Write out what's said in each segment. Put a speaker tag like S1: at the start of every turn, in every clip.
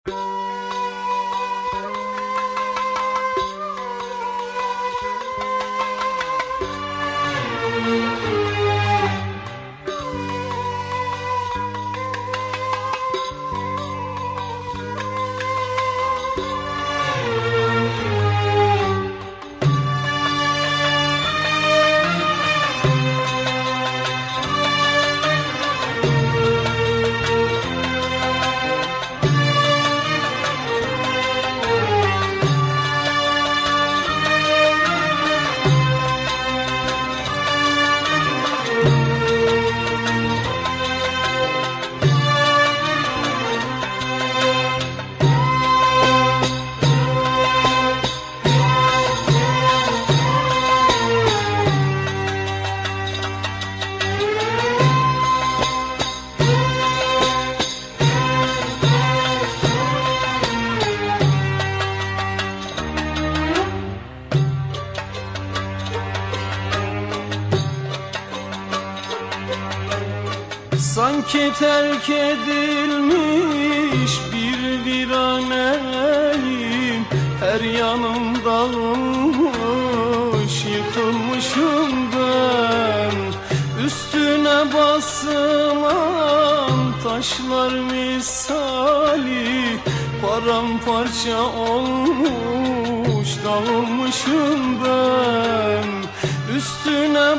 S1: Sanki terk edilmiş bir viraneyim, her yanım dağılmış, yıkılmışım ben. Üstüne basılan taşlar misali, paramparça olmuş, dağılmışım ben. Üstüne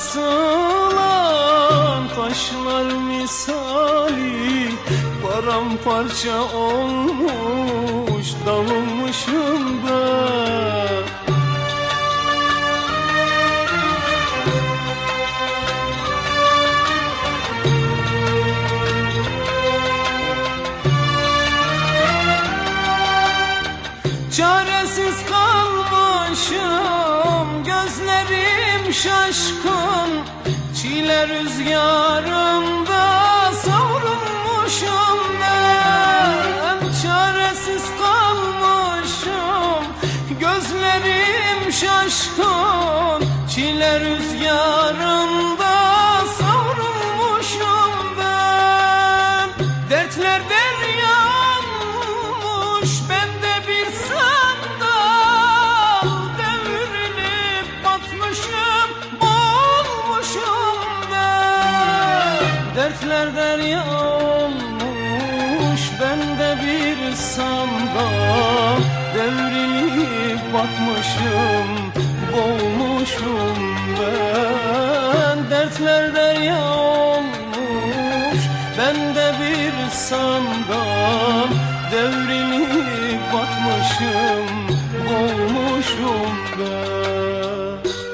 S1: basılan taşlar misali, paramparça olmuş, dağılmışım ben. Çaresiz kalmışım, gözlerim şaşkın, çile rüzgarında savrulmuşum ben. Çaresiz kalmışım, gözlerim şaşkın, çile rüzgarında savrulmuşum ben. Dertler deryanmış, bende bir sandal, devrilip batmışım, boğulmuşum ben. Dertler derya olmuş, bende bir sandal, devrilip batmışım, boğulmuşum ben. Dertler derya olmuş, bende bir sandal, devrilip batmışım, boğulmuşum ben.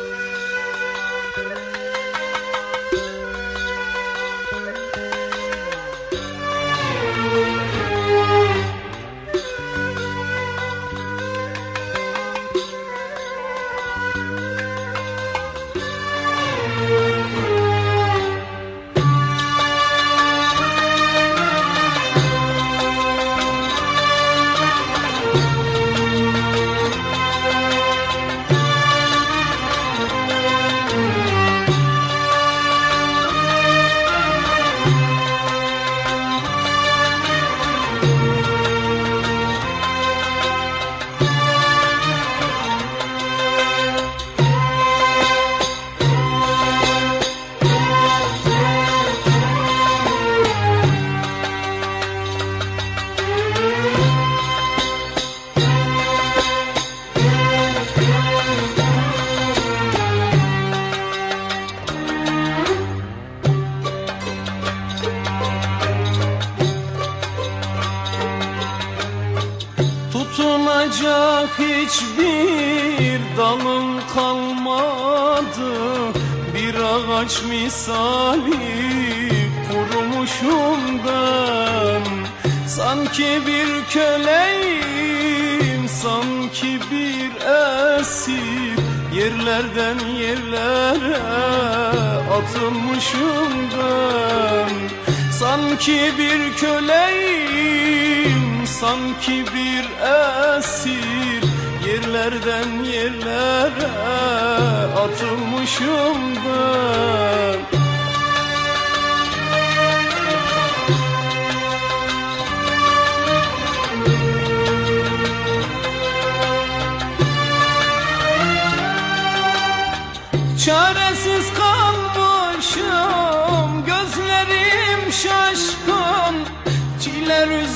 S1: Tutunacak hiçbir dalım kalmadı, bir ağaç misali kurumuşum ben. Sanki bir köleyim, sanki bir esir, yerlerden yerlere atılmışım ben. Sanki bir köleyim, sanki bir esir, yerlerden yerlere atılmışım ben.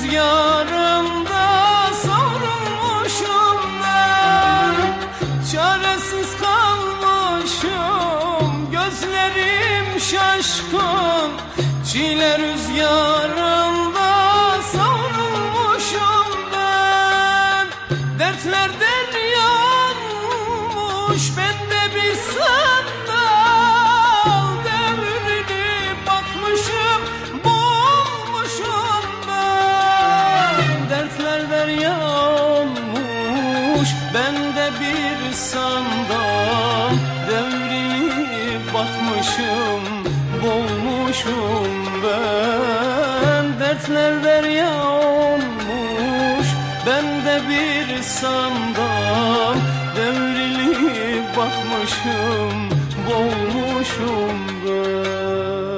S1: rüzgarında savrulmuşum ben. Çaresiz kalmışım, gözlerim şaşkın. Çile rüzgarında savrulmuşum ben. Dertlerden yanmış bende bir sandal. Devrilip batmışım, boğulmuşum ben. Dertlerden yanmış bende bir sandal. Devrilip batmışım, boğulmuşum ben. Dertlerden yanmış bende bir sandal. Devrilip batmışım, boğulmuşum ben.